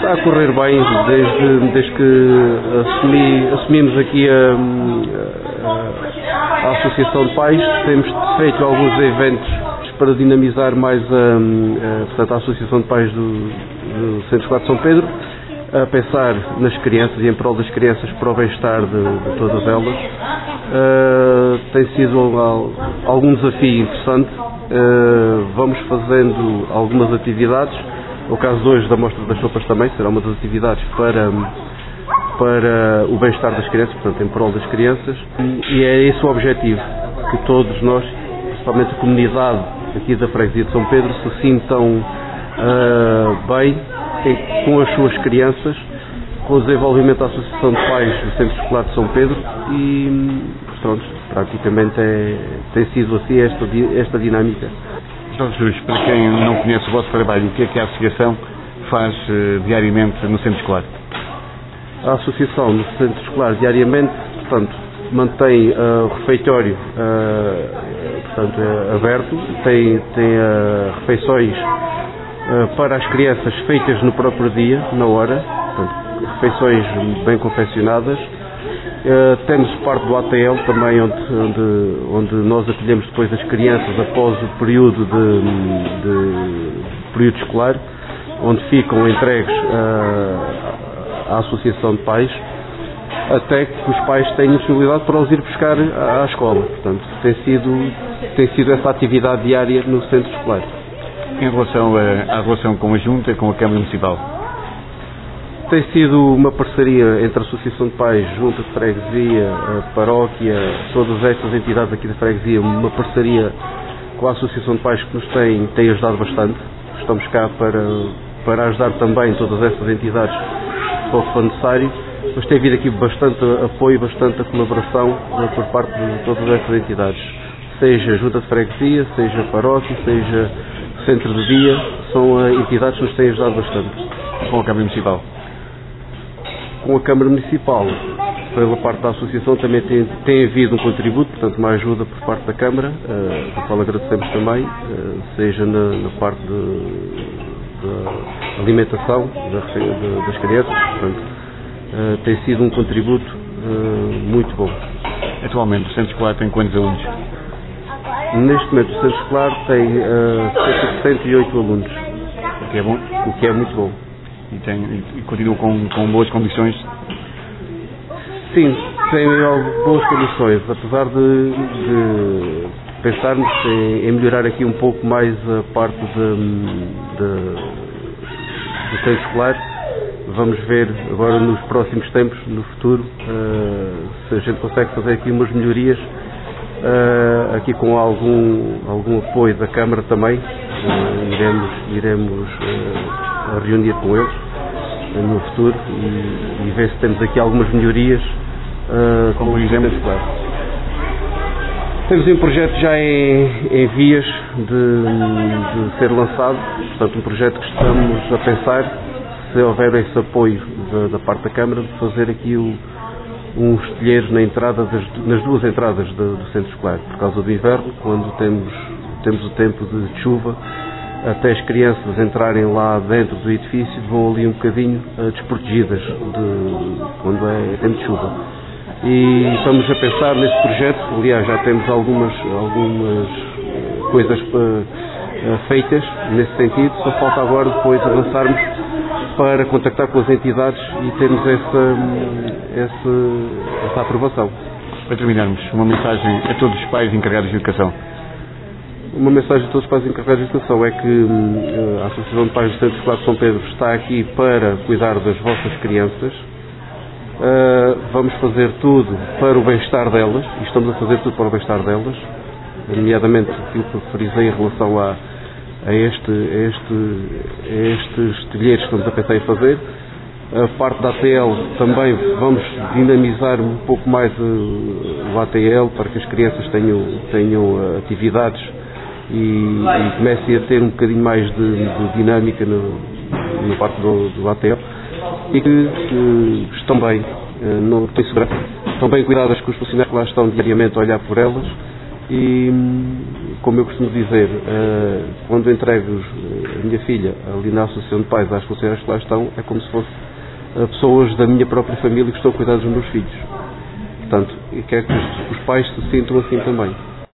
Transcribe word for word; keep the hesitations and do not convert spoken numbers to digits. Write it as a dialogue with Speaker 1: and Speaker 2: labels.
Speaker 1: Está a correr bem desde, desde que assumi, assumimos aqui a, a, a Associação de Pais. Temos feito alguns eventos para dinamizar mais a, a, portanto, a Associação de Pais do, do Centro Escolar de São Pedro, a pensar nas crianças e em prol das crianças para o bem-estar de, de todas elas. Uh, tem sido algum desafio interessante. Uh, vamos fazendo algumas atividades. O caso de hoje da Mostra das Sopas também será uma das atividades para, para o bem-estar das crianças, portanto, em prol das crianças. E é esse o objetivo, que todos nós, principalmente a comunidade aqui da Freguesia de São Pedro, se sintam uh, bem com as suas crianças, com o desenvolvimento da Associação de Pais do Centro Escolar de São Pedro e, pronto, praticamente é, tem sido assim esta, esta dinâmica.
Speaker 2: Jorge Jesus, para quem não conhece o vosso trabalho, o que é que a Associação faz uh, diariamente no Centro Escolar?
Speaker 1: A Associação no Centro Escolar diariamente, portanto, mantém uh, o refeitório uh, portanto, uh, aberto, tem, tem uh, refeições uh, para as crianças feitas no próprio dia, na hora, portanto, refeições bem confeccionadas. Uh, temos parte do A T L também, onde, onde, onde nós acolhemos depois as crianças após o período, de, de, período escolar, onde ficam entregues uh, à Associação de Pais, até que os pais tenham disponibilidade para os ir buscar à, à escola. Portanto, tem sido, tem sido essa atividade diária no centro escolar.
Speaker 2: Em relação a, à relação com a Junta e com a Câmara Municipal?
Speaker 1: Tem sido uma parceria entre a Associação de Pais, Junta de Freguesia, a Paróquia, todas estas entidades aqui da Freguesia, uma parceria com a Associação de Pais que nos tem, tem ajudado bastante. Estamos cá para, para ajudar também todas estas entidades para o que for necessário, mas tem havido aqui bastante apoio, bastante colaboração por parte de todas estas entidades, seja Junta de Freguesia, seja Paróquia, seja Centro de Dia, são entidades que nos têm ajudado bastante.
Speaker 2: Com a Câmara Municipal?
Speaker 1: Com a Câmara Municipal, pela parte da Associação, também tem, tem havido um contributo, portanto, uma ajuda por parte da Câmara, uh, do qual agradecemos também, uh, seja na, na parte da alimentação da, de, das crianças, portanto, uh, tem sido um contributo uh, muito bom.
Speaker 2: Atualmente, o Centro Escolar tem quantos alunos?
Speaker 1: Neste momento, o Centro Escolar tem uh, cerca de cento e oito alunos,
Speaker 2: o que é bom?
Speaker 1: O que é muito bom.
Speaker 2: E, tem, e continua com, com boas condições?
Speaker 1: Sim, tem boas condições, apesar de, de pensarmos em, em melhorar aqui um pouco mais a parte de, de, do centro escolar. Vamos ver agora nos próximos tempos, no futuro, uh, se a gente consegue fazer aqui umas melhorias, uh, aqui com algum, algum apoio da Câmara também. Uh, iremos iremos uh, a reunir com eles uh, no futuro e, e ver se temos aqui algumas melhorias. Uh,
Speaker 2: Como por exemplo?
Speaker 1: Temos um projeto já em, em vias de, de ser lançado, portanto um projeto que estamos a pensar, se houver esse apoio da, da parte da Câmara, de fazer aqui o, uns telheiros na entrada das, nas duas entradas do, do centro escolar, por causa do inverno, quando temos, temos o tempo de chuva, até as crianças entrarem lá dentro do edifício vão ali um bocadinho uh, desprotegidas de, quando é tempo de chuva. E estamos a pensar nesse projeto, aliás já temos algumas, algumas coisas uh, feitas nesse sentido, só falta agora depois avançarmos para contactar com as entidades e termos essa, essa, essa aprovação.
Speaker 2: Para terminarmos, uma mensagem a todos os pais encarregados de educação.
Speaker 1: Uma mensagem a todos os pais encarregados de educação é que a Associação de Pais do Centro Escolar de São Pedro está aqui para cuidar das vossas crianças. Uh, vamos fazer tudo para o bem-estar delas, e estamos a fazer tudo para o bem-estar delas, nomeadamente aquilo que frisei em relação a, a, este, a, este, a estes telheiros que estamos a pensar em fazer. A parte da A T L também vamos dinamizar um pouco mais o, o A T L para que as crianças tenham, tenham atividades e, e comecem a ter um bocadinho mais de, de dinâmica no, na parte do, do A T L e que, que estão bem, não têm segurança, estão bem cuidadas, que os funcionários que lá estão diariamente a olhar por elas e como eu costumo dizer, uh, quando entrego os, a minha filha ali na Associação de Pais às funcionárias que lá estão, é como se fosse uh, pessoas da minha própria família que estão a cuidar dos meus filhos. Portanto, e quero que os, os pais se sintam assim também.